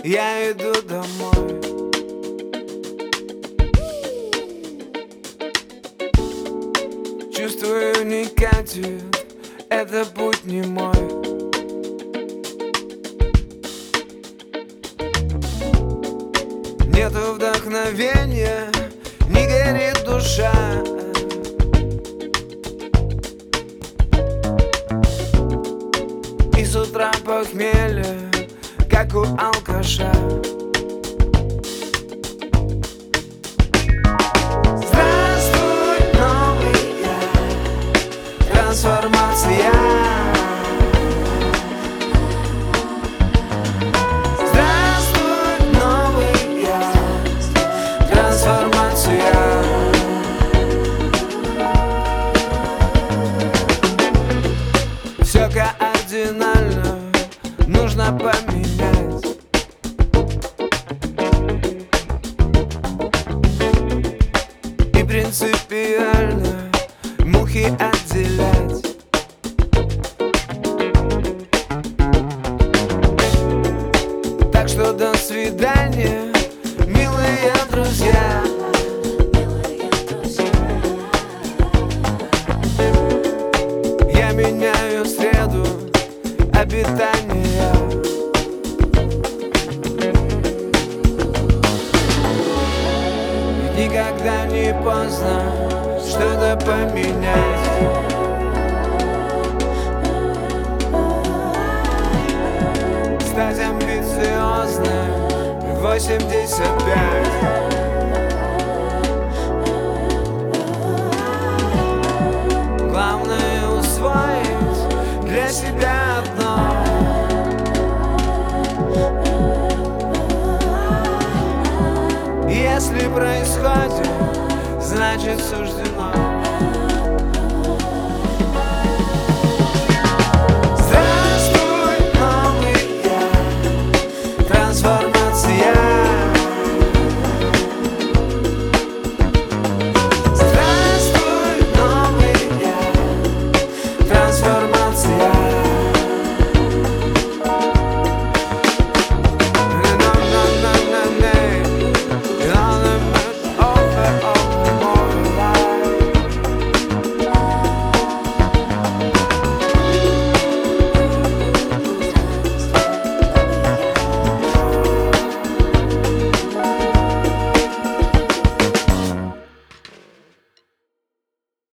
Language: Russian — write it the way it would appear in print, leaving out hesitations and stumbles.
я иду домой. Чувствую, не катит, это путь не мой. Нету вдохновения, не горит душа. И с утра похмелье, как у алкаша. Здравствуй, новый я, трансформация. Здравствуй, новый я, трансформация. Все кардинально нужно поменять. И принципиально мухи отделять. Так что до свидания, милые друзья. Я меняю среду обитания. Никогда не поздно что-то поменять. Стать амбициозным в 85. Главное усвоить для себя одно. Если происходит, значит суждено.